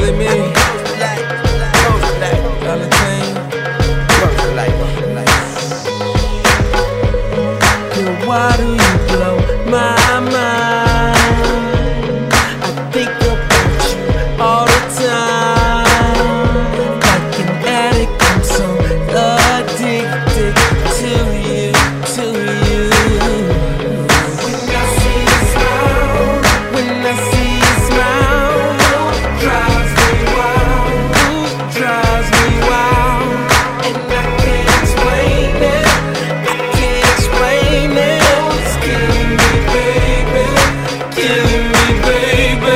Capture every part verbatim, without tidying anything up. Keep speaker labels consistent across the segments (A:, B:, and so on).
A: really me. Valentine. Girl, why do you blow my mind? I think about you all the time. Like an addict, I'm so addicted to you, to you. When I see you smile, when I see you smile, drives me wild, drives me wild. And I can't explain it, I can't explain it. It's killing me, baby, killing me, baby.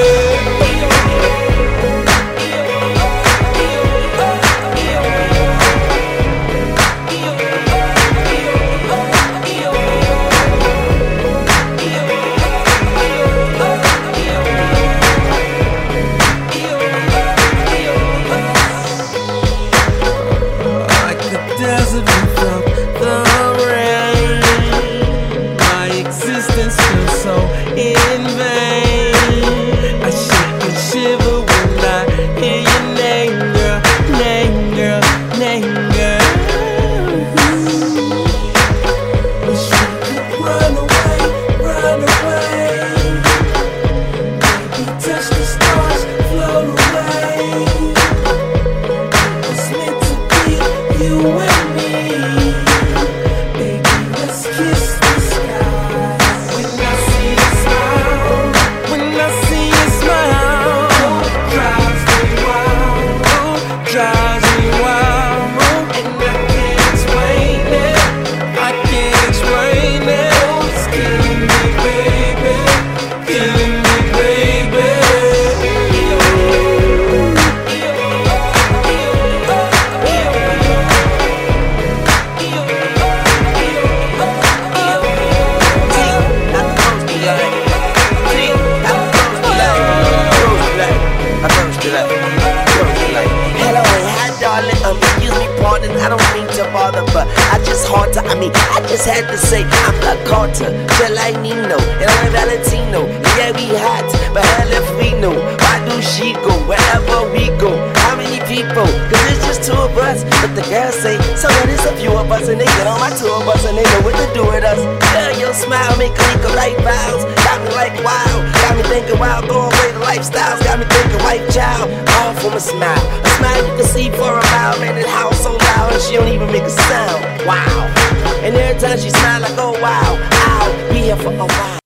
A: Like the desert without the rain, my existence feels so in vain. I shake and shiver when I hear your name, girl, name, girl, name, girl. Wish we could run away, run away. Maybe touch the stars, float away. It's meant to be you and me. Baby, let's kiss the sky. When I see you smile, when I see you smile, drives me wild, drives me wild. And I can't explain it, I can't explain it. It's killing me, baby, killing me, baby.
B: Hello and hi darling, um, excuse me, pardon, I don't mean to bother, but I just hard to, I mean, I just had to say, I'm the Carter, just like Nino, and I'm Valentino, yeah we hot, but hell if we know, why do she go, wherever we go, how many people, cause it's just two of us, but the girls say, so that it's a few of us, and they get on my tour bus, and they know what to do with us, girl, your smile make me think of like vows, got me like wow, got me thinking wild, going away the lifestyles, got me thinking white child, all from a smile, a smile you can see for a mile, man, that house so loud, and she don't even make a sound, wow, and every time she smile, I go wow, I'll be here for a while.